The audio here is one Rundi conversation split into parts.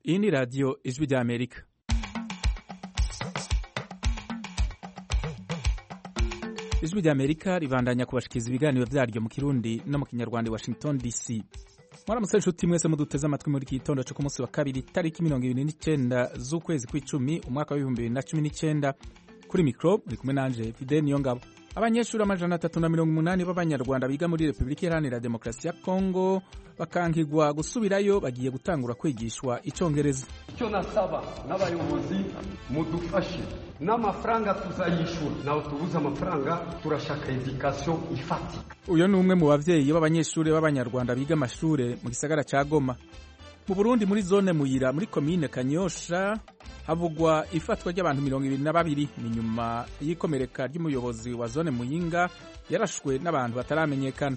Iyi ni radiyo ijwi ry'Amerika. Ijwi ry'Amerika ribandanya kubashikiriza ibiganiro vyaryo mu Kirundi no mu Kinyarwanda i Washington DC. Mwaramutse nshuti mwese muduteze amatwi muri iki gitondo cyo ku munsi wa kabiri tariki 29 z'ukwezi kw'icumi umwaka wa 2019. Kuri mikro muri kumwe nanje Fidel Niyongabo. Abanyeshuri amajana 380 b'abanyarwanda biga muri Republika Iharanira Demokarasi ya Kongo bakankigwa gusubirayo bagiye gutangura kwigishwa icongereza. Icyo nasaba n'abayobozi mudufashe n'amafaranga tuzayishura, naho tubuze amafaranga turashaka education ifatika. Uyo ni umwe mu bavyeyi b'abanyeshuri b'abanyarwanda biga amashure mu gisagara ca Goma. Mu Burundi muri zone Muyira muri commune Kanyosha havugwa ifatwa ry'abantu 22 ni nyuma y'ikomereka ry'umuyobozi wa zone Muyinga yarashwe n'abantu bataramenyekana.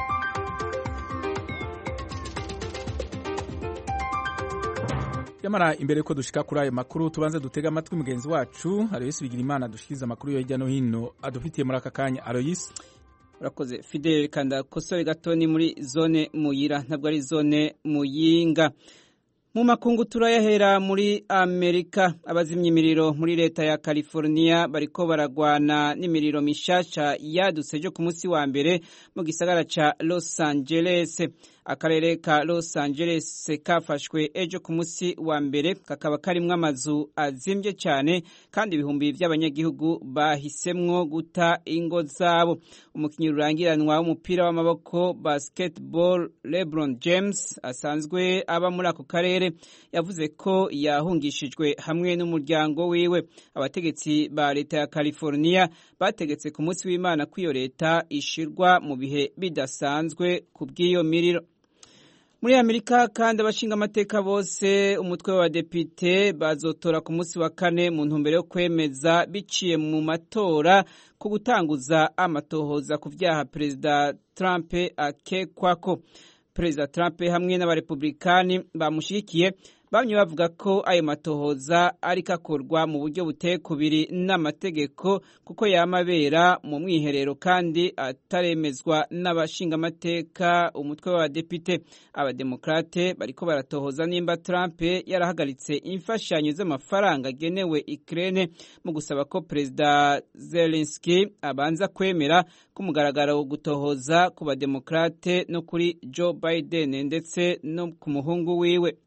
Yamara imbere ko dushika kuri ayo makuru tubanze dutega amatwi mugenzi wacu Aloysi Bigirimana dushikiriza amakuru yo hirya no hino adufitiye muri aka kanya. Aloysi, urakoze Fidel. Kanda kosore gatoni muri zone Muyira, ntabwo ari zone Muyinga. Mu makungu turayahera muri Amerika. Abazimya imiriro muri leta ya California bariko baragwana n'imiriro mishasha yadutse jo ku munsi wa mbere mu gisagara ca Los Angeles. Akarere ka Los Angeles kafashwe ejo ku munsi wa mbere, kakaba karimwo amazu azimvye cyane kandi ibihumbi by'abanyagihugu bahisemwo guta ingo zabo. Umukinyi rurangiranwa w'umupira w'amaboko basketball LeBron James asanzwe aba muri ako karere yavuze ko yahungishijwe hamwe n'umuryango wiwe. Abategetsi ba leta ya California bategetse ku munsi w'Imana ko iyo leta ishirwa mu bihe bidasanzwe ku bw'iyo miriro. Muri Amerika kandi abashinga amateka bose umutwe w'abadepite bazotora ku munsi wa kane mu ntumbero yo kwemeza biciye mu matora ku gutanguza amatohoza ku vyaha Perezida Trump akekwako. Perezida Trump hamwe n'abarepublikani bamushigikiye bamwe bavuga ko ayo matohoza ariko akorwa mu buryo buteye kubiri n'amategeko kuko yamabera mu mwiherero kandi ataremezwa n'abashinga amateka umutwe w'abadepite. Abademokrate bariko baratohoza nimba Trump yarahagaritse imfashanyo z'amafaranga agenewe Ukraine mu gusaba ko Perezida Zelensky abanza kwemera kumugaragara gutohoza ku bademokrate no kuri Joe Biden ndetse no ku muhungu wiwe.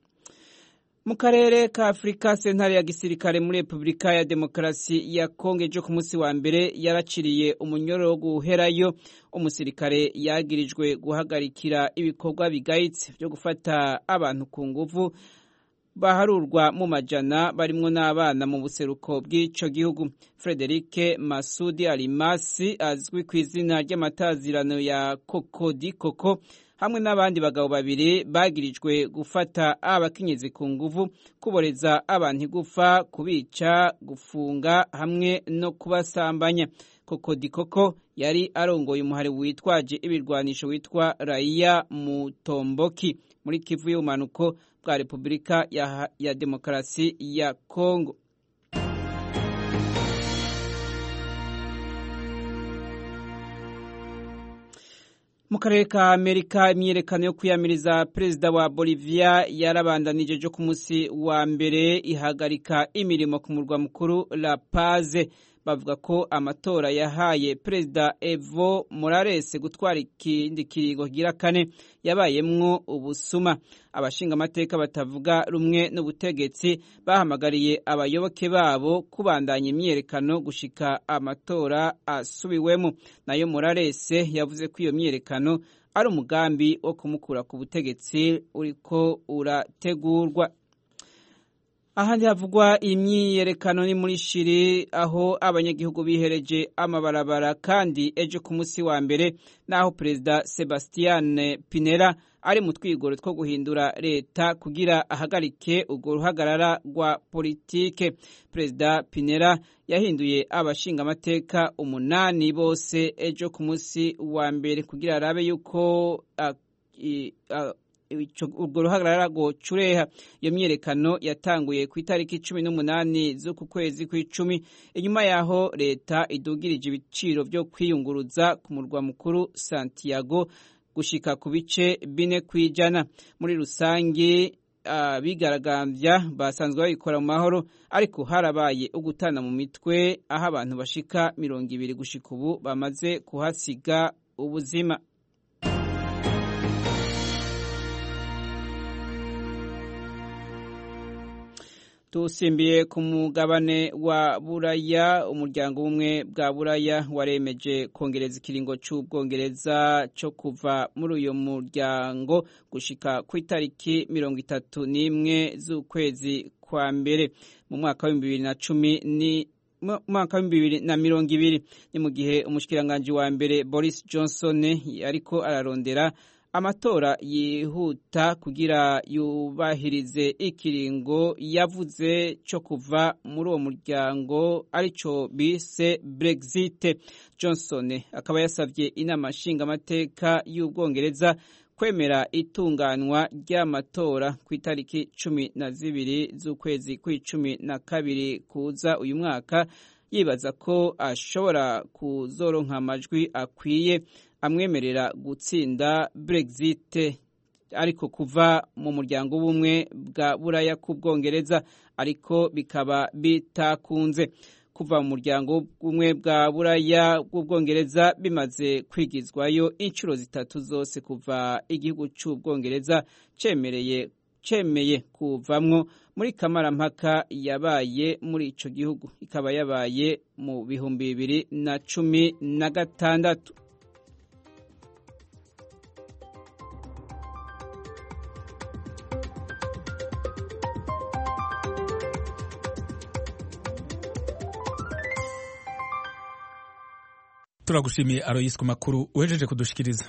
Mu karere ka Afrika, sentare ya gisirikare muri Republika ya Demokarasi ya Kongo ejo ku munsi wa mbere yaraciriye umunyororo wo guherayo umusirikare yagirijwe guhagarikira ibikorwa bigayitse byo gufata abantu ku nguvu baharurwa mu majana barimwo n'abana mu buseruko bw'ico gihugu. Frederic Masudi Alimasi azwi ku izina ry'amatazirano ya Kokodi Koko hamwe n'abandi bagabo babiri bagirijwe gufata abakenyezi ku nguvu, kuboreza abantu igufa, kubica, gufunga hamwe no kubasambanya. Kokodi Koko yari arongoye umuhari witwaje ibirwanisho witwa Raia Mutomboki muri Kivu y'ubumanuko bwa Republika ya Demokarasi ya Kongo. Mu karere ka Amerika, imyiyerekano yo kwiyamiriza perezida wa Bolivia yarabandanije jo ku munsi wa mbere ihagarika imirimo ku murwa mukuru La Paz. Bavuga ko amatora yahaye perezida Evo Morales gutwara ikindi kiringo gira kane yabayemwo ubusuma. Abashinga amateka batavuga rumwe n'ubutegetsi bahamagariye abayoboke babo kubandanya imyiyerekano gushika amatora asubiwemo. Nayo Morales yavuze ko iyo myiyerekano ari umugambi wo kumukura ku butegetsi uriko urategurwa. Ahandi havugwa imyiyerekano ni muri Shiri, aho abanyagihugu bihereje amabarabara kandi ejo ku munsi wa mbere, naho Perezida Sebastián Pinera ari mu twigoro two guhindura leta kugira ahagarike urwo ruhagarara rwa politike. Perezida Pinera yahinduye abashinga amateka 8 bose ejo ku munsi wa mbere kugira arabe yuko urwo ruhagarara rwo cureha. Iyo myiyerekano yatanguye ku itariki 18 z'uku kwezi kw'icumi inyuma yaho leta idugirije ibiciro byo kwiyunguruza ku murwa mukuru Santiago gushika ku bice 4%. Muri rusangi abigaragambya basanzwe babikora mu mahoro ariko harabaye ugutana mu mitwe aho abantu bashika 200 gushika ubu bamaze kuhasiga ubuzima. Tusimbiye ku mugabane wa Buraya, umuryango umwe bwa Buraya waremeje kongereza ikiringo c'Ubwongereza cyo kuva muri uyo muryango gushika ku itariki 31 z'ukwezi kwa mbere mu mwaka wa 2020 ni mu gihe umushikiranganje wa mbere Boris Johnson ariko ararondera amatora yihuta kugira yubahirize ikiringo yavuze cyo kuva muri uwo muryango arico bise Brexit. Johnson akaba yasavye inama nshingamateka y'Ubwongereza kwemera itunganwa ry'amatora ku itariki 12 z'ukwezi kwa12 kuza uyu mwaka, yibaza ko ashobora kuzoronka amajwi akwiye amwemerera gutsinda Brexit ariko kuva mu muryango w'ubumwe bwa Buraya ku Bwongereza, ariko bikaba bitakunze. Kuva mu muryango w'ubumwe bwa Buraya bw'Ubwongereza bimaze kwigizwayo inshuro zitatu zose kuva igihugu c'Ubwongereza cemeye kuvamwo muri kamarampaka yabaye muri ico gihugu, ikaba yabaye mu 2016. Turagushimiye Aloyes ku makuru uhejeje kudushikiriza.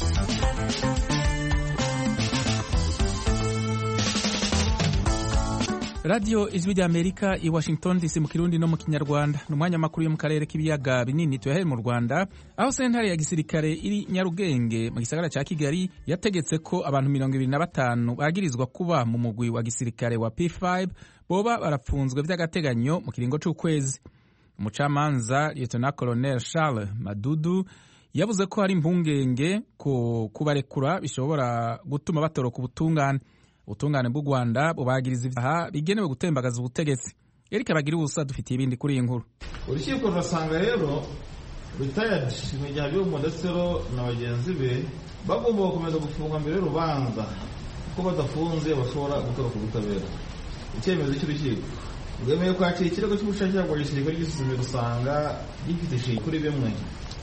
Radio Ijwi ry'Amerika i Washington DC mu Kirundi no mu Kinyarwanda. Numwanya makuru yo mu karere k'ibiyaga binini tuyahere mu Rwanda, aho sentare ya gisirikare iri Nyarugenge mu gisagara ca Kigali yategetse ko abantu 25 bagirizwa kuba mu mugwi wa gisirikare wa P5 boba barapfunzwe vy'agateganyo mu kiringo c'ukwezi. Umucamanza Lieutenant Colonel Charles Madudu yavuze ko hari impungenge ko kubarekura bishobora gutuma batoroka ubutungane bw'u Rwanda bubagiriza ivyaha bigenewe gutembagaza ubutegetsi. Erika bagira ubusa dufitiye ibindi kuri iyi nkuru. Urukiko rurasanga rero retired Imijya Mudasiro na bagenzi be bagomba gukomeza gufungwa mbere y'urubanza kuko badafunze bashobora gutoroka ubutabera. Icyemezo cy'urukiko bwemeye kwakira ikirego cy'ubushakashatsi bwa gisirikare gisuzumye gusanga gifite ishingiro kuri bimwe.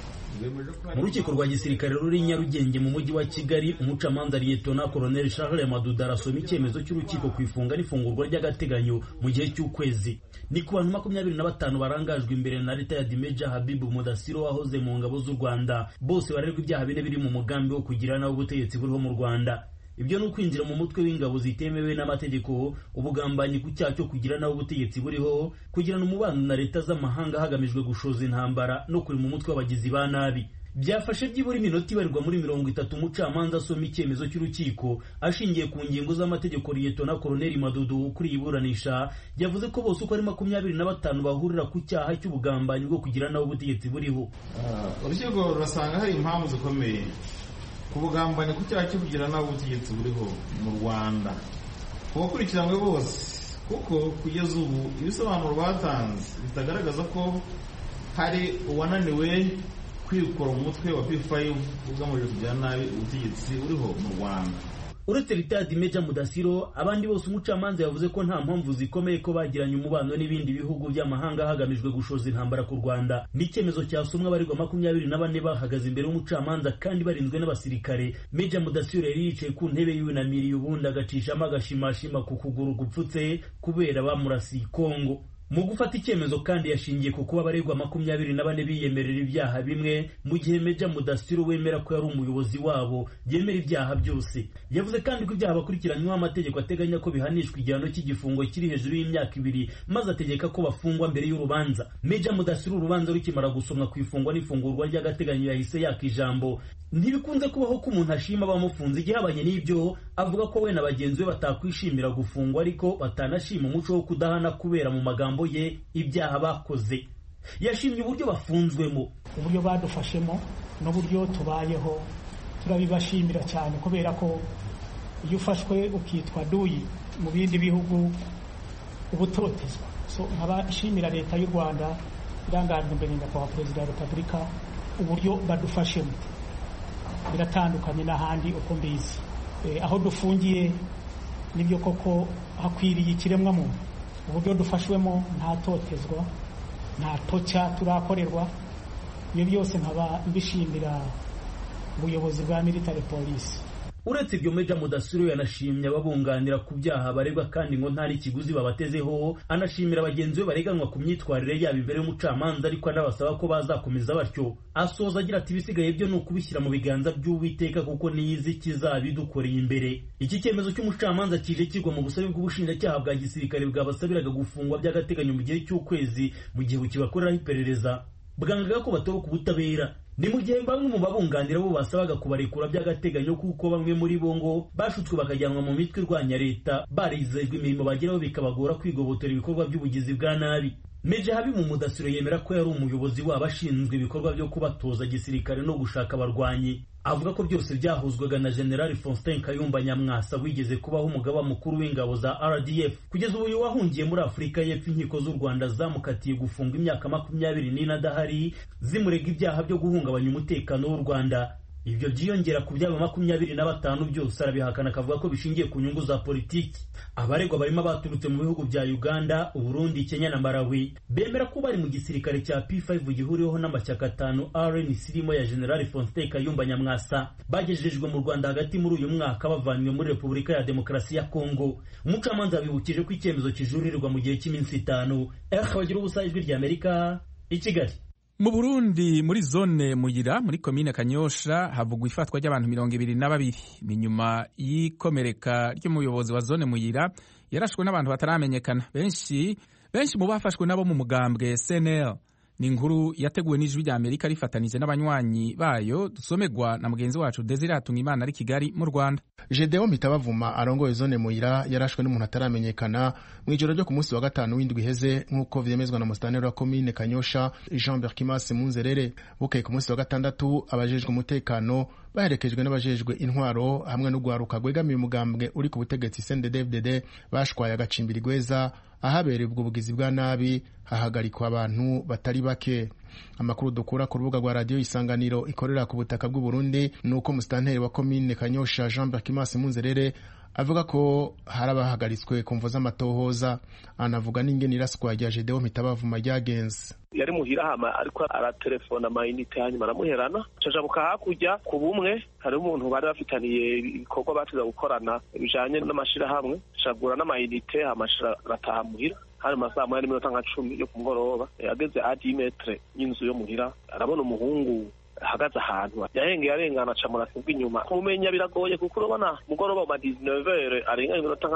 Mu rukiko rwa gisirikare ruri Nyarugenge mu mujyi wa Kigali, umucamanza Lieutenant Colonel Charles Madudu arasoma icyemezo cy'urukiko kwifunga n'ifungurwa ry'agateganyo mu gihe cy'ukwezi. Ni ku bantu 25 barangajwe imbere na retired Major Habibu Mudasiro wahoze mu ngabo z'u Rwanda, bose barerwa ibyaha bine biri mu mugambi wo kugira nawo ubutegetsi buriho mu Rwanda. Ibyo no kwinjira mu mutwe w'ingabo zitemewe n'amategeko, ubugambanyi ku cyaha cyo kugira nawo ubutegetsi buriho, kugirana umubano na leta z'amahanga hagamijwe gushoza intambara no kuri mu mutwe w'abagizi ba nabi. Byafashe byibura iminota ibarirwa muri 30 umucamanza asoma icyemezo cy'urukiko ashingiye ku ngingo z'amategeko. Lieutenant Colonel Madudu kuri iburanisha yavuze ko bose uko ari 25 bahurira ku cyaha cy'ubugambanyi bwo kugira nawo ubutegetsi buriho. Urukiko rurasanga hari impamvu zikomeye kubugambanyi ku cyaha cyo kugira nawo ubutegetsi buriho mu Rwanda kubakurikiranwe bose, kuko kugeza ubu ibisobanuro batanze bitagaragaza ko hari uwananiwe kwikora umutwe wa P5 ugamije kugira nabi ubutegetsi buriho mu Rwanda. Uretse retired Major Mudasiro, abandi bose umucamanza yavuze ko nta mpamvu zikomeye ko bagiranye umubano n'ibindi bihugu by'amahanga hagamijwe gushoza intambara ku Rwanda. N'icyemezo cyasomwe abarirwa 24 bahagaze imbere y'umucamanza kandi barinzwe n'abasirikare. Major Mudasiro yari yicaye ku ntebe yunamiriye ubundi agacishamo agashimashima ku kuguru gupfutse kubera bamurasiye Kongo. Mu gufata icyemezo kandi yashingiye ku kuba abaregwa 24 biyemerera ibyaha bimwe, mu gihe Major Mudasiro wemera ko yari umuyobozi wabo yemera ibyaha byose. Yavuze kandi ko ibyaha bakurikiranywe amategeko ateganya ko bihanishwa igihano cy'igifungo kiri hejuru y'imyaka 2, maze ategeka ko bafungwa mbere y'urubanza. Major Mudasiro urubanza rukimara gusomwa ku ifungwa n'ifungurwa ry'agateganyo yahise yaka ijambo. Ntibikunze kubaho ko umuntu ashima bamufunze igihabanye n'ibyo, avuga ko we na bagenzi be batakwishimira gufungwa ariko batanashima umuco wo kudahana kubera mu magambo ye ibyaha bakoze. Yashimye uburyo bafunzwemo, uburyo badufashemo n'uburyo tubayeho, turabibashimira cyane kubera ko iyo ufashwe ukitwa duyi mu bindi bihugu ubutotezwa. So nkaba nshimira leta y'u Rwanda irangajwe imbere nyakubahwa perezida wa repubulika uburyo badufashemo, biratandukanye n'ahandi uko mbizi. Aho dufungiye nibyo koko hakwiriye ikiremwa muntu, uburyo dufashwemo nta totezwa nta toca turakorerwa. Ibyo byose nkaba mbishimira ubuyobozi bwa military police. Uretse ibyo Meja Mudasiro yanashimye ababunganira ku byaha baregwa kandi ngo ntari ikiguzi babatezeho, anashimira bagenzi be bareganwa ku myitwarire yabo imbere y'umucamanza, ariko anabasaba ko bazakomeza batyo. Asoza agira ati ibisigaye byo ni ukubishyira mu biganza by'Uwiteka kuko niyizi kizabidukoreye imbere. Iki cyemezo cy'umucamanza kije kigwa mu busabe bw'ubushinjacyaha bwa gisirikare bwabasabiraga gufungwa by'agateganyo mu gihe cy'ukwezi mu gihe bukibakoreraho iperereza. Bwangaga ko batoroka ubutabera. Ni mu gihe bamwe mu babunganira bo basabaga kubarekura by'agateganyo kuko bamwe muri bo ngo bashutswe bakajyanwa mu mitwe irwanya leta, barizejwe imirimo bageraho bikabagora kwigobotera ibikorwa by'ubugizi bwa nabi. Meja Habimu Mudasiro yemera ko yari umuyobozi wabo ashinzwe ibikorwa byo kubatoza gisirikare no gushaka abarwanyi. Avuga ko byose byahuzwaga na General Faustin Kayumba Nyamwasa wigeze kubaho umugaba mukuru w'ingabo za RDF. Kugeza ubu wahungiye muri Afurika y'Epfo, inkiko z'u Rwanda zamukatiye gufunga imyaka 24 adahari zimurega ibyaha byo guhungabanya umutekano w'u Rwanda. Ibyo byiyongera ku byaba 25 byose arabihakana, akavuga ko bishingiye ku nyungu za politiki. Abaregwa barimo baturutse mu bihugu bya Uganda, Burundi, Kenya na Malawi. Bemera ko bari mu gisirikare cya P5 gihuriweho n'amashyaka 5 RNC irimo ya General Faustin Kayumba Nyamwasa, bagejejwe mu Rwanda hagati muri uyu mwaka bavanywe muri Repubulika ya Demokarasi ya Kongo. Umucamanza bibukije ko icyemezo kijurirwa mu gihe cy'iminsi 5. Bagira ubusa ijwi rya Amerika i Kigali. Mu Burundi muri zone Muyira muri komine Kanyosha havugwa ifatwa ry'abantu 22 ni nyuma y'ikomereka ry'umuyobozi wa zone Muyira yarashwe n'abantu bataramenyekana. Benshi mu bafashwe nabo mu mugambwe CNL. Ni inkuru yateguwe n'ijwi rya Amerika rifatanije n'abanywanyi bayo, dusomegwa na mugenzi wacu Desire Hatungimana ari Kigali mu Rwanda. Gedeon Mitabavuma arongoye zone Muyira yarashwe n'umuntu ataramenyekana mu ijoro ryo ku munsi wa gatanu w'indwi iheze, nk'uko vyemezwa na musitanteri wa komine Kanyosha Jean Berkimas Munzerere. Bukeye ku munsi wa gatandatu abajejwe umutekano baherekejwe n'abajejwe intwaro hamwe n'ugwaruka gwegamiye umugambwe uri ku butegetsi CNDD-FDD bashwaye agacimbiri gweza ahabereye ubwo bugizi bwa nabi, hahagarikwa abantu batari bake. Amakuru dukura ku rubuga rwa radio Isanganiro ikorera ku butaka bw'u Burundi nuko musitanteri wa komine Kanyosha Jean Berkimas Munzerere avuga ko harabahagaritswe kumvo z'amatohoza. Anavuga n'ingene iraswa rya Gedeon Mitabavuma ryagenze. Yari muhira hama ariko aratelefona amayinite hanyuma aramuherana cajabuka hakurya ku bumwe. Hari umuntu bari bafitaniye ibikorwa batiza gukorana bijanye n'amashirahamwe, cagura n'amayinite amashira rataha muhira. Hari masaha 10 yo kumugoroba yageze a 10 metre y'inzu yo muhira, arabona umuhungu hagaze ahantu yahengeye arengana aca murasibwa inyuma. Kumenya biragoye kuko urabona mugoroba ma 19h arenga iminota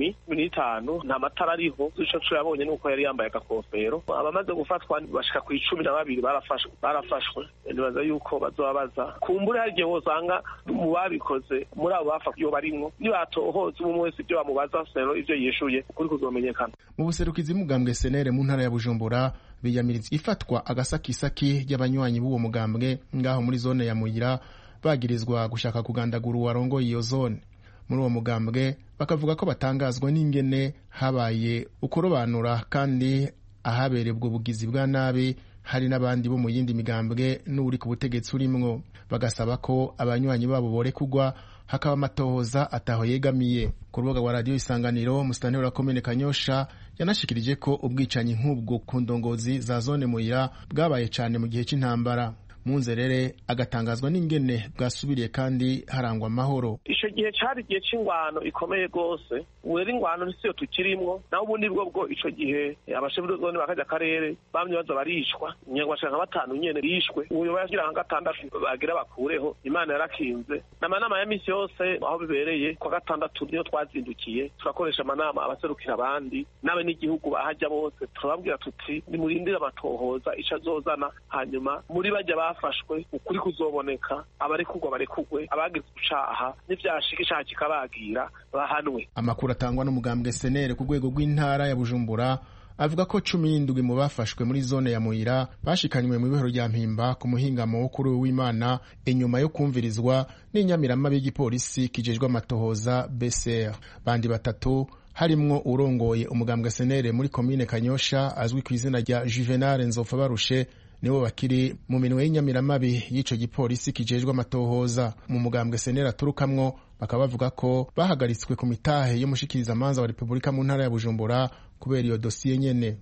15 nta matara ariho. Ico yabonye nuko yari yambaye agakofero. Abamaze gufatwa bashika ku 12 barafashwe. Nibaza yuko bazobabaza kumbure hari gihe wosanga mu babikoze muri abo bafashwe yo barimwo, nibatohoza umwe wese ibyo bamubaza sero ivyo yishuye kuri kuzomenyekana. Mu buserukizi mugambwe senere mu ntara ya Bujumbura biyamiriza ifatwa agasakisaki y'abanywanyi b'uwo mugambwe ngaho muri zone ya Muyira bagirizwa gushaka kugandagura uwarongo iyo zone. Muri uwo mugambwe bakavuga ko batangazwa n'ingene habaye ukorobanura kandi ahabereye ubwo bugizi bwa nabi hari n'abandi bo mu yindi migambwe n'uri ku butegetsi urimwo. Bagasaba ko abanywanyi babo borekugwa hakaba amatohoza ataho yegamiye. Ku rubuga rwa radio Isanganiro musitanteri wa komine Kanyosha yanashikirije ko ubwicanyi nk'ubwo ku ndongozi za zone Muyira bwabaye cyane mu gihe cy'intambara. Munzerere agatangazwa n'ingene bwasubiriye kandi harangwa amahoro. Ico gihe cyari gihe c'ingwano ikomeye gose, wera ingwano nisiyo tukirimwo, naho ubundi bwo ico gihe abashefu zone bakaja karere bamye baza barishwa, nyangwashaka 5 nyene bishwe. Uyo bagira nka 6 bagira bakureho, Imana yarakinze. Namanama ya misi yose aho bibereye kwa 6 niyo twazindukiye turakoresha amanama abaserukira abandi nabe n'igihugu bahajya bose, turababwira tuti ni murindira amatohoza ico azozana, hanyuma muri bajya bafashwe ukuri kuzoboneka, abari kugwa bari kugwe, abagize ucaha n'ivyashikisha kikabagira bahanwe. Amakuru atangwa n'umugambwe senere ku rwego rw'intara ya Bujumbura avuga ko 17 mu bafashwe muri zone ya Muyira bashikanywe mu bihero rya Mpimba ku muhingamo wo kuri w'Imana inyuma yo kumvirizwa n'inyamirama b'igipolisi kijejwe amatohoza BCR. Bandi batatu harimwo urongoye umugambwe senere muri komine Kanyosha azwi ku izina rya Juvenal Nzopfa Barushe nibo bakiri mu minwe y'inyamiramabi y'ico gipolisi kijejwe amatohoza. Mu mugambwe senere aturukamwo bakaba bavuga ko bahagaritswe ku mitahe y'umushikiriza amanza wa Repubulika mu ntara ya Bujumbura kubera iyo dosiye nyene.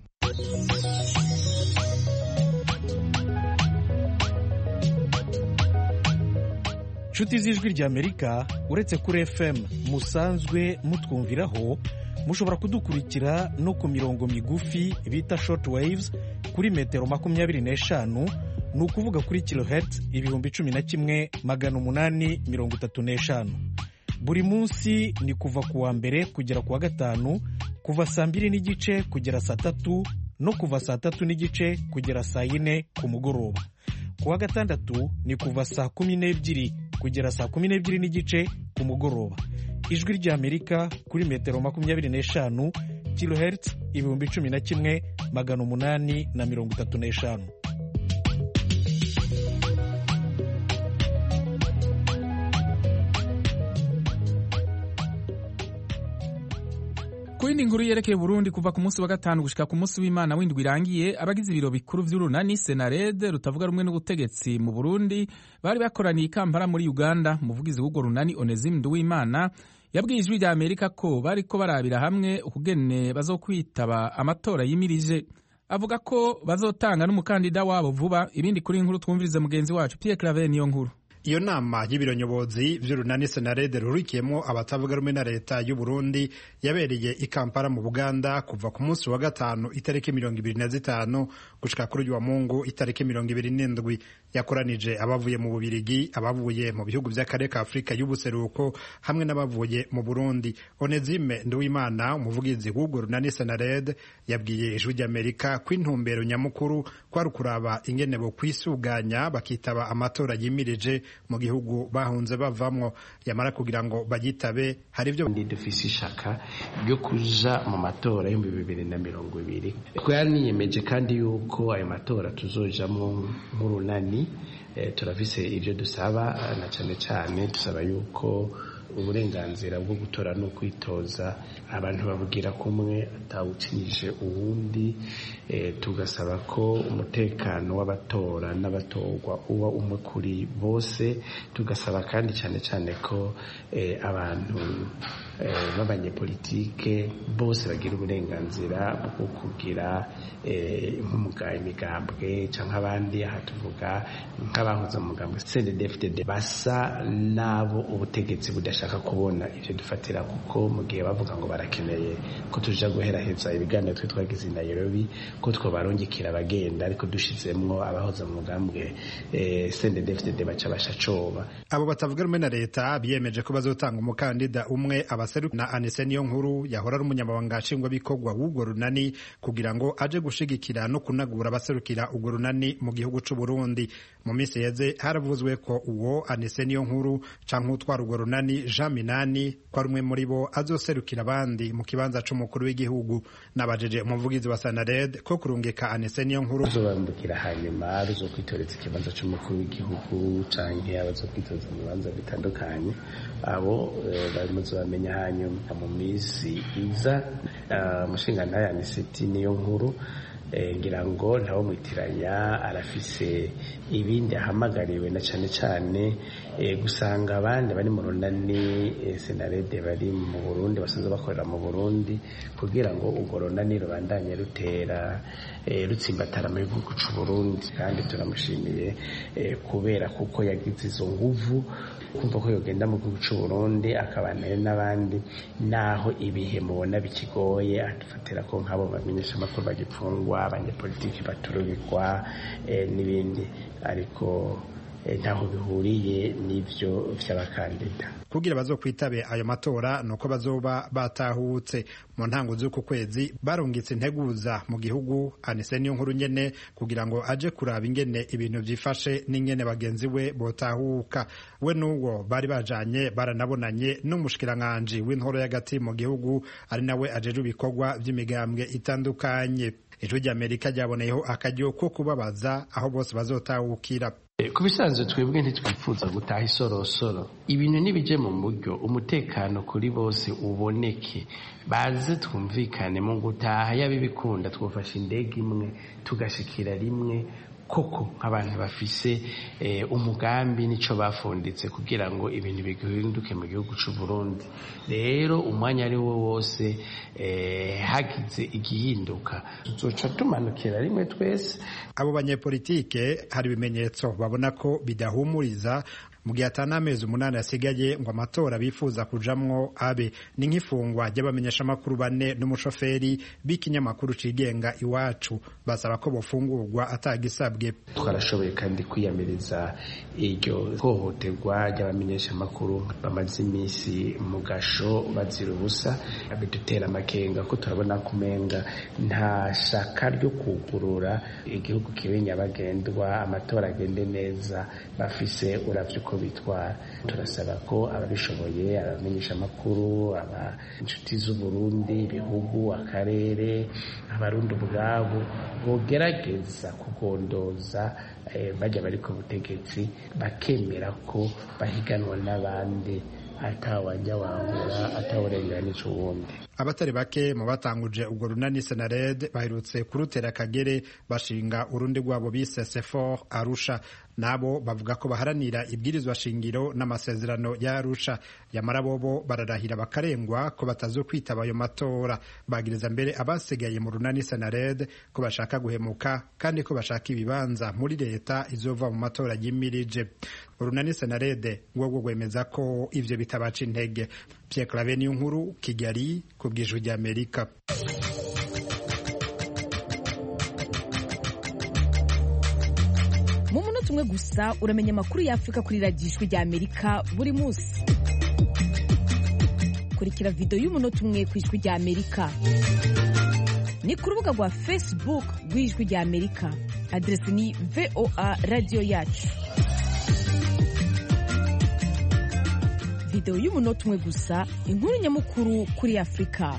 Nshuti z'ijwi ry'Amerika, uretse kuri FM musanzwe mutwumviraho, mushobora kudukurikira no ku mirongo migufi bita short waves kuri metero 25, ni ukuvuga kuri kilohertz 11,835. Buri munsi ni kuva ku wa mbere kugera ku wa gatanu, kuva saa 2:30 kugera saa 3 no kuva saa 3:30 kugera saa 4 ku mugoroba. Ku wa gatandatu ni kuva saa 12 kugera saa 12:30 ku mugoroba. Ijwi ry'Amerika kuri metero 25 kilohertz 11,835. Ku yindi nkuru yerekeye Burundi, kuva ku munsi wa gatanu gushika ku munsi w'Imana w'indwi irangiye, abagize ibiro bikuru vy'urunani Senarede rutavuga rumwe n'ubutegetsi mu Burundi bari bakoraniye i Kampala muri Uganda. Umuvugizi w'urwo runani Onesime Nduwimana yabwiye Ijwi rya Amerika ko bariko barabira hamwe ukugene bazokwitaba amatora yimirije. Avuga ko bazotanga n'umukandida wabo vuba. Ibindi kuri inkuru twumvirize mugenzi wacu Pierre Claver niyo nkuru. Iyo nama y'ibiro nyobozi vy'urunani Senarede rurikiyemwo abatavuga rumwe na leta y'u Burundi yabereye i Kampala mu Buganda kuva ku munsi wa gatanu itariki 25 gushika kuri wa Mungu itariki 27. Yakoranije abavuye mu Bubirigi, abavuye mu bihugu vy'akarere ka Afrika y'ubuseruko hamwe n'abavuye mu Burundi. Onesime Nduwimana, umuvugizi w'urwo runani Senarede, yabwiye Ijwi ry'Amerika ko intumbero nyamukuru kwari kuraba ingene bo kwisuganya bakitaba amatora yimirije mu gihugu bahunze bavamwo. Yamara kugira ngo bagitabe hari ivyo dufise ishaka ryo kuja mu matora yo mu 2020. Twaniyemeje kandi yuko ayo matora tuzojamwo nk'urunani. Turafise ivyo dusaba, na cane cane dusaba yuko uburenganzira bwo gutora no kwitoza abantu babugira kumwe atawucinije uwundi. Tugasaba ko umutekano w'abatora n'abatorwa uba umwe kuri bose. Tugasaba kandi cyane cyane ko abantu b'abanyepolitike bose bagira uburenganzira bwo kugira imigambwe cyangwa abandi. Aha tuvuga nk'abahuza mu mugambwe CNDD-FDD basa nabo ubutegetsi budashaka kubona ivyo dufatira, kuko mu gihe bavuga ngo barakeneye ko tuja guheraheza ibiganiro twe twagize i Nairobi ko twobarungikira abagenda, ariko dushizemwo abahoza mu mugambwe CNDD-FDD baca bashacoba. Abo batavuga rumwe na leta biyemeje ko bazotanga umukandida umwe abaseruka na Anise Niyonkuru yahora ari umunyamabanga nshingwabikorwa w'urwo runani kugira ngo aje gushigikira no kunagura abaserukira urwo runani mu gihugu c'u Burundi. Mu minsi yeze haravuzwe ko uwo Anise Niyonkuru canke utwara urwo runani Jean Minani ko ari umwe muri bo azoserukira abandi mu kibanza c'umukuru w'igihugu. Nabajeje umuvugizi wa Senarede ko kurungika Anise Niyonkuru azobambukira hanyuma ruzokwitoreza ikibanza c'umukuru w'igihugu canke abazokwitoza mu bibanza bitandukanye. Abo bamuzobamenya hanyuma mu minsi iza. Umushingantahe Anise Niyonkuru ngira ngo ntawo mwitiranya, arafise ibindi ahamagariwe na cane cane gusanga abandi bari mu runani Senarede bari mu Burundi basanzwe bakorera mu Burundi kugira ngo urwo runani rubandanye rutera rutsimbatara mu gihugu c'u Burundi. Kandi turamushimiye kubera kuko yagize izo nguvu kumva ko yogenda mu gihugu c'u Burundi akabana n'abandi naho ibihe mubona bikigoye. Adufatira ko nk'abo bamenyesha amakuru bagipfungwa, abanyepolitiki baturubikwa n'ibindi, ariko ntaho bihuriye n'ivyo vy'abakandida. Kugira bazokwitabe ayo matora nuko bazoba batahutse. Mu ntango z'uku kwezi barungitse integuza mu gihugu Anise Niyonkuru nyene kugira ngo aje kuraba ingene ibintu vyifashe n'ingene bagenzi we botahuka. We n'uwo bari bajanye baranabonanye n'umushikiranganje w'intoro y'agati mu gihugu ari nawe ajeje ibikorwa vy'imigambwe itandukanye. Ijwi ry'Amerika ryaboneyeho akaryo ko kubabaza aho bose bazotahukira. ku bisanzwe twebwe ntitwifuza gutaha isorosoro, ibintu nibije mu buryo umutekano kuri bose uboneke, baze twumvikane mu gutaha, yaba ibikunda twofasha indege imwe tugashikira rimwe koko nk'abantu bafise umugambi nico bafunditse kugira ngo ibintu bihinduke mu gihugu cy'u Burundi. Rero umwanya ari wo wose hagize igihinduka tuzoca tumanukira rimwe twese. Abo banyepolitike hari ibimenyetso babona ko bidahumuriza mu gihe atana amezi 8 asigaye ngo amatora bifuza kujamwo abe. Ni nk'ifungwa ry'abamenyeshamakuru 4 n'umushoferi b'ikinyamakuru cigenga Iwacu, basaba ko bofungurwa atagisabwe. Twarashoboye kandi kwiyamiriza iryo hohoterwa ry'abamenyeshamakuru bamaze iminsi mu gasho bazira ubusa, bidutera amakenga ko turabona kumenga nta shaka ryo kugurura igihugu kibe nyabagendwa, amatora agende neza bafise uravye ko bitwara. Turasaba ko ababishoboye, abamenyesha amakuru, inshuti z'u Burundi, ibihugu, akarere, abarundi ubwabo bogerageza kugondoza bajya bari ku butegetsi, bakemera ko bahiganwa n'abandi atawajya wangura atawurenganisha uwundi. Abatari bake mu batanguje ubwo runani Senared baherutse kurutera Kagere bashinga urundi rwabo bise Sefor Arusha. Nabo bavuga ko baharanira ibwirizwa shingiro n'amasezerano ya Arusha, yamara bobo bararahira bakarengwa ko batazokwitaba ayo matora. Bagiriza mbere abasigaye mu runani Senared ko bashaka guhemuka kandi ko bashaka ibibanza muri leta izova mu matora yimirije. Urunani Senared rwo gwemeza ko ivyo bitabaca intege. Pierre Claver Niyonkuru, Kigali, ku bw'Ijwi ry'Amerika. Mu munota umwe gusa uramenya amakuru y'Afrika kuri radiyo Ijwi ry'Amerika buri munsi. Kurikira video y'umunota umwe ku Ijwi ry'Amerika. Ni ku rubuga rwa Facebook rw'Ijwi ry'Amerika. Adresi ni VOA Radio Yacu. Video y'umunota umwe gusa, inkuru nyamukuru kuri Afrika.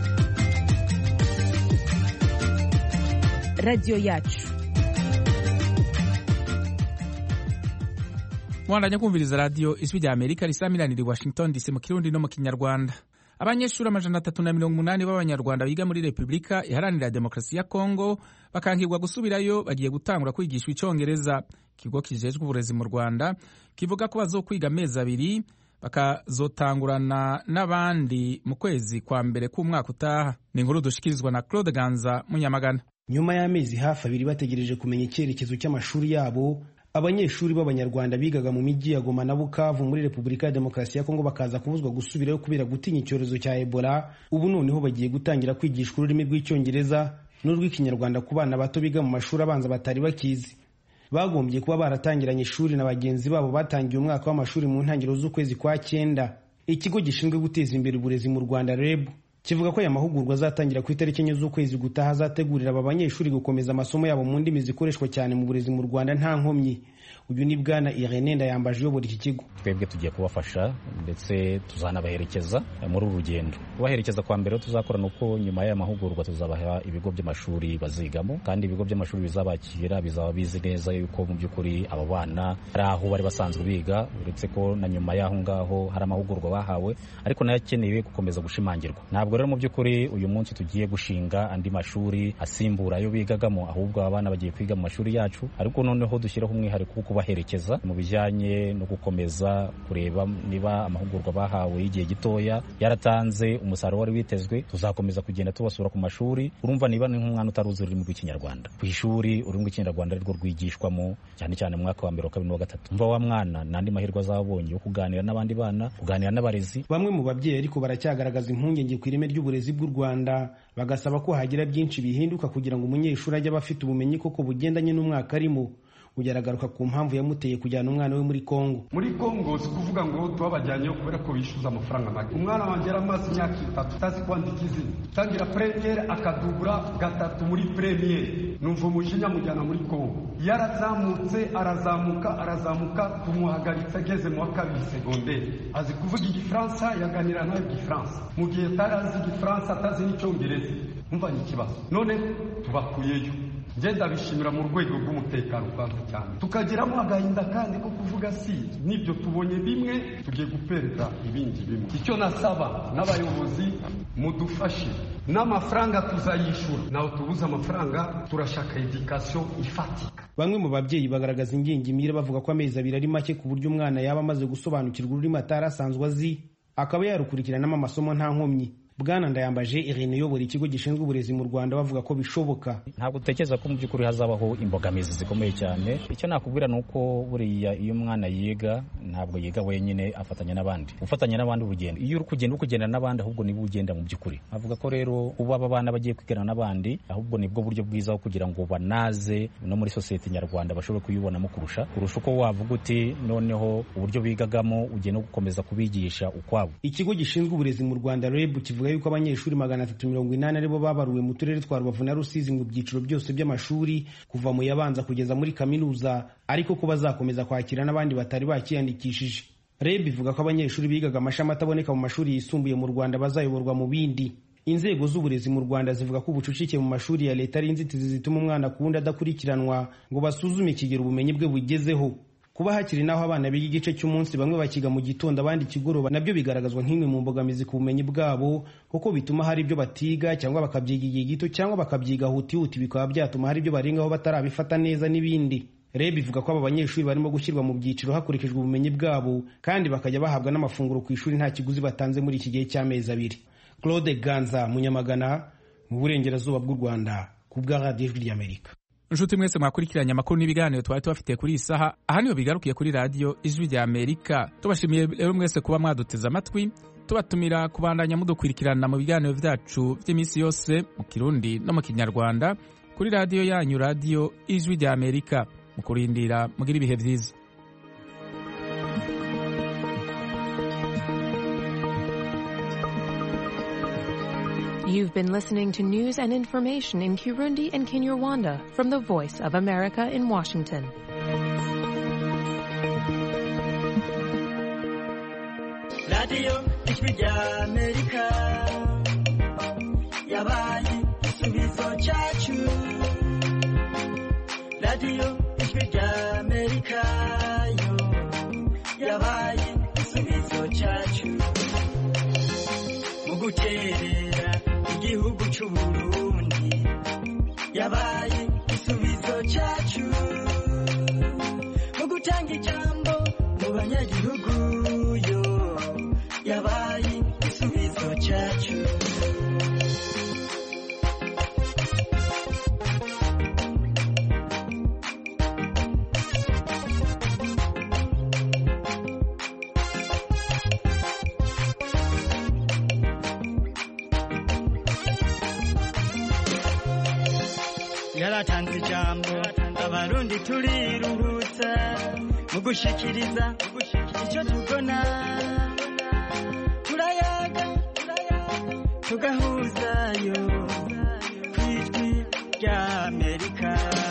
Radio Yacu. Mwandanya kumviriza radio Ijwi ry'Amerika risamiranira i Washington DC mu Kirundi no mu Kinyarwanda. Abanyeshuri 380 b'Abanyarwanda biga muri Repubulika Iharanira Demokarasi ya Kongo bakankirwa gusubirayo bagiye gutangura kwigishwa Icongereza. Ikigo kijejwe uburezi mu Rwanda kivuga ko bazokwiga amezi 2 bakazotangurana n'abandi mu kwezi kwa mbere k'umwaka utaha. Ni inkuru dushikirizwa na Claude Ganza Munyamagana. Nyuma y'amezi hafi 2 bategereje kumenya icyerekezo cy'amashuri yabo, abanyeshuri b'Abanyarwanda bigaga mu mijyi ya Goma na Bukavu muri Repubulika ya Demokarasi ya Kongo bakaza kubuzwa gusubirayo kubera gutinya icyorezo cya Ebola. Ubu noneho bagiye gutangira kwigishwa ururimi rw'Icyongereza n'urw'Ikinyarwanda ku bana bato biga mu mashuri abanza batari bakizi. Bagombye kuba baratangiranye ishuri na bagenzi babo batangiye umwaka w'amashuri mu ntangiriro z'ukwezi kwa 9. Ikigo gishinzwe guteza imbere uburezi mu Rwanda REB kivuga ko aya mahugurwa azatangira ku itariki 9 z'ukwezi gutaha, azategurira aba banyeshuri gukomeza amasomo yabo mu ndimi zikoreshwa cyane mu burezi mu Rwanda nta nkomyi. Uyu ni Bwana Irene Ndayambaje uyobora iki kigo. Twebwe tugiye kubafasha ndetse tuzanabaherekeza muri uru rugendo. Kubaherekeza kwa mbere tuzakora nuko nyuma y'aya mahugurwa tuzabaha ibigo by'amashuri bazigamo, kandi ibigo by'amashuri bizabakira bizaba bizi neza yuko mu by'ukuri aba bana ari aho bari basanzwe biga, uretse ko na nyuma y'aho ngaho hari amahugurwa bahawe ariko nayo akeneye gukomeza gushimangirwa. Ntabwo rero mu by'ukuri uyu munsi tugiye gushinga andi mashuri asimbura ayo bigagamo, ahubwo abana bagiye kwiga mu mashuri yacu, ariko noneho dushyiraho umwihariko kubaherekeza mu bijyanye no gukomeza kureba niba amahugurwa bahawe y'igihe gitoya yaratanze umusaruro wari witezwe. Tuzakomeza kugenda tubasura ku mashuri. Urumva niba ni nk'umwana utaruzi ururimi rw'Ikinyarwanda ku ishuri, ururimi rw'Ikinyarwanda arirwo rwigishwamo cyane cyane mu mwaka wa 1, wa 2, wa 3. Umva wa mwana nandi mahirwe azabonye yo kuganira n'abandi bana, kuganira n'abarezi. Bamwe mu babyeyi ariko baracyagaragaza impungenge ku ireme ry'uburezi bw'u Rwanda, bagasaba ko hagira byinshi bihinduka kugira ngo umunyeshuri ajye abafite ubumenyi koko bugendanye n'umwaka arimo. Ugeragaruka ku mpamvu yamuteye kujyana umwana we muri Kongo. Muri Kongo si kuvuga ngo twabajyanyeyo kubera ko bishyuza amafaranga make. Umwana wanjye yaramaze imyaka 3 utazi kwandika izina, tangira premiere akadubura 3 muri premiere, numva umujinya mujyana muri Kongo. Yarazamutse arazamuka tumuhagaritse ageze mu wa 2 secondaire, azi kuvuga Igifaransa, yaganira nawe Igifaransa mu gihe atarazi Igifaransa atazi n'Icyongereza. Umva ni ikibazo. None tubakuyeyo ngenda bishimira mu rwego rw'umutekano kwanza cyane tukagiramo agahinda kandi ko kuvuga si nibyo tubonye bimwe tugiye gupereza ibindi bimwe. Icyo nasaba n'abayobozi mudufashe n'amafaranga tuzayishura, naho tubuze amafaranga turashaka education ifatika. Bamwe mu babyeyi bagaragaza ingingimira bavuga ko amezi 2 ari make ku buryo umwana yaba amaze gusobanukirwa ururimi atarasanzwe azi akaba yarukurikiranamo amasomo nta nkomyi. Bwana Ndayambaje Irene uyobora ikigo gishinzwe uburezi mu Rwanda bavuga ko bishoboka. Ntabwo dutekereza ko mu by'ukuri hazabaho imbogamizi zikomeye cyane. Icyo nakubwira ni uko buriya iyo umwana yiga ntabwo yiga wenyine, afatanya n'abandi. Ufatanya n'abandi urugendo. Iyo uri kugenda n'abandi ahubwo niba ugenda mu by'ukuri. Avuga ko rero uba abana bagiye kwigana n'abandi ahubwo nibwo buryo bwiza kugira ngo banaze no muri society nyarwanda bashobore kuyibonamo kurusha uko wavuga uti noneho uburyo bigagamo ugiye no gukomeza kubigisha ukwabo. Ikigo gishinzwe uburezi mu Rwanda REB kivuga yuko abanyeshuri 380 aribo babaruwe mu turere twa Rubavu na Rusizi mu byiciro byose by'amashuri kuva mu yabanza kugeza muri kaminuza, ariko ko bazakomeza kwakira n'abandi batari bakiyandikishije. REB ivuga ko abanyeshuri bigaga amashami ataboneka mu mashuri yisumbuye mu Rwanda bazayoborwa mu bindi. Inzego z'uburezi mu Rwanda zivuga ko ubucucike mu mashuri ya leta ari inzitizi zituma umwana kuwundi adakurikiranwa ngo basuzume ikigero ubumenyi bwe bugezeho. Kuba hakiri naho abana biga igice cy'umunsi bamwe bakiga mu gitondo abandi kigoroba nabyo bigaragazwa nk'imwe mu mbogamizi ku bumenyi bwabo, kuko bituma hari ibyo batiga cyangwa bakabyiga igihe gito cyangwa bakabyiga huti bikaba byatuma hari ibyo barengaho batarabifata neza n'ibindi. REB ivuga ko aba banyeshuri barimo gushyirwa mu byiciro hakurikijwe ubumenyi bwabo kandi bakajya bahabwa n'amafunguro ku ishuri nta kiguzi batanze muri iki gihe cy'amezi 2. Claude Ganza Munyamagana mu burengerazuba bw'u Rwanda ku bwa Radio Ijwi ry'Amerika. Nshuti mwese mwakurikiranye amakuru n'ibiganiro twari tubafitiye kuri iyi saha, aha niho bigarukiye kuri Radio Ijwi ry'Amerika. Tubashimiye rero mwese kuba mwaduteze amatwi, tubatumira kubandanya mudukurikirana mu biganiro byacu by'iminsi yose mu Kirundi no mu Kinyarwanda kuri radio yanyu Radio Ijwi ry'Amerika. Mu kurindira mugira ibihe byiza. You've been listening to news and information in Kirundi and Kinyarwanda from the Voice of America in Washington. Radio Ijwi ry'Amerika yabaye igisubizo cyacu. Radio Ijwi ry'Amerika yo yabaye igisubizo cyacu. Mu guterera igihugu cy'u Burundi yabaye igisubizo cyacu. Mu gutanga ijambo mu banyagihugu yo yabaye igisubizo cyacu. Yaratanze ijambo abarundi turiruhutsa mu gushikiriza icyo tubona, turayaga tugahuzayo ku Ijwi ry'Amerika.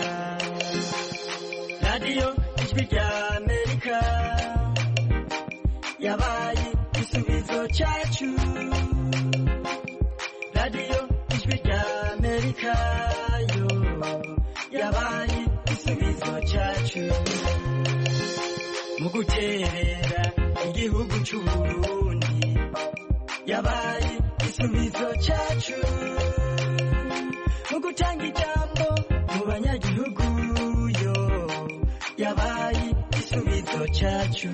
Radio Ijwi ry'Amerika yabaye igisubizo cyacu. Radio Ijwi ry'Amerika yo yabaye igisubizo cyacu. Mu guterera igihugu cy'u Burundi yabaye igisubizo cyacu. Mu gutanga ijambo mu banyagihugu yo yabaye igisubizo cyacu.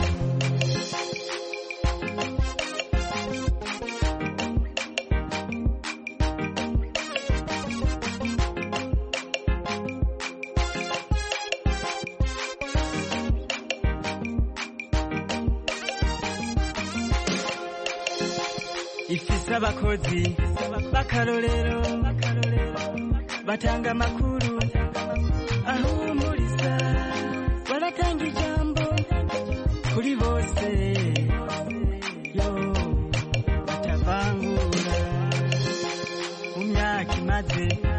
Ifise abakozi b'akarorero batanga amakuru ahumuriza, baratanga ijambo kuri bose yo batavangura. Mu myaka imaze